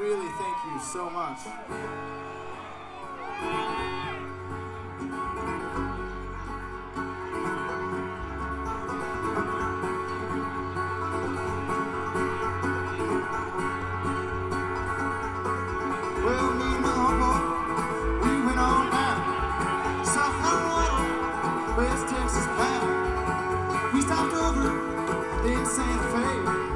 really thank you so much. Well, me and my uncle, we went on down South Carolina, West Texas bound. We stopped over in Santa Fe.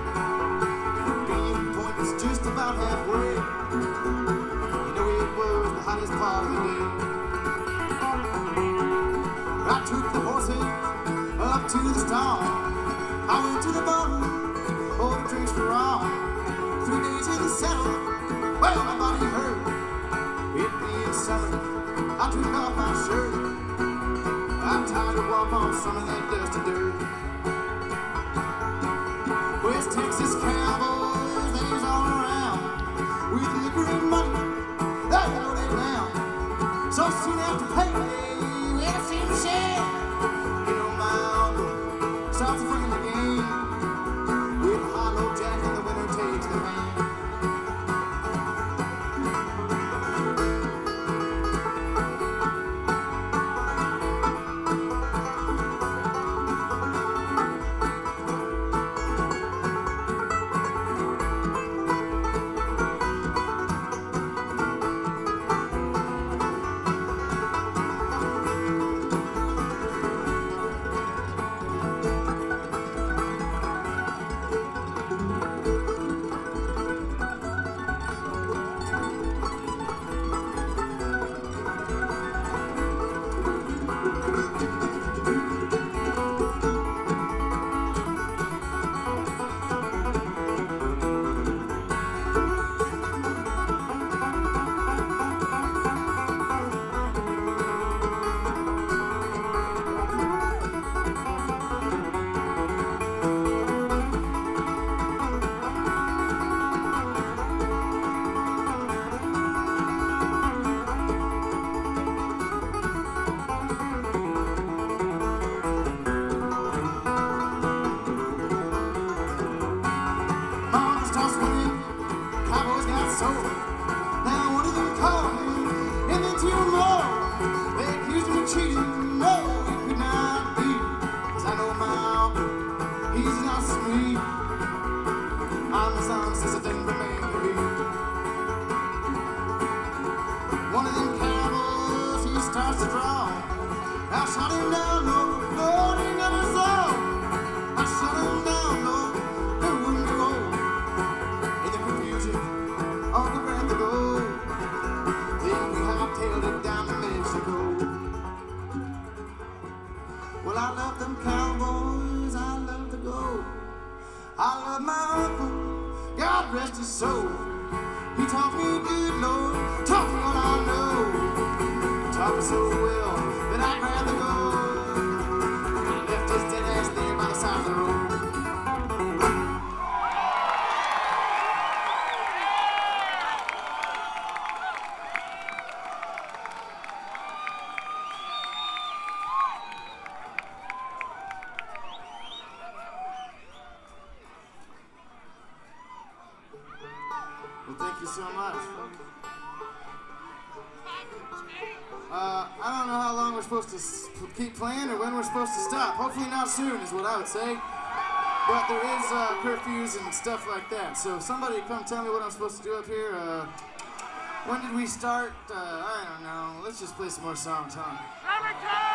Bean Point was just about halfway. You know it was the hottest part of the day. I took the horses up to the stall. I went to the bar, ordered drinks for all. 3 days in the saddle, well, my body hurt. It being summer, I took off my shirt. I'm tired to walk on some of that dusty dirt. West Texas cowboys, they's all around. With liquor and money, they hold it down. So soon after payday, we'll see them share. You know my uncle starts bringing the game. With Hollow Jack and the winner takes the hand. Cowboys got sold. Now one of them called me, and then two more. They accused me of cheating. No, it could not be. 'Cause I know my uncle, he's not sweet. I'm as honest as a Denver man can be. One of them cowboys, he starts to draw. I shot him down, no, Lord, he never saw. I shot him down, no, it wouldn't go. Uncle grabbed the gold. Then we hightailed it down to Mexico. Well, I love them cowboys, I love the gold. I love my uncle, God rest his soul. He taught me good, Lord, taught me what I know. Taught me so well that I grabbed the gold. I left his dead ass there by the side of the road. Well, thank you so much. I don't know how long we're supposed to keep playing or when we're supposed to stop. Hopefully not soon is what I would say. But there is curfews and stuff like that. So if somebody come tell me what I'm supposed to do up here. When did we start? I don't know. Let's just play some more songs, huh?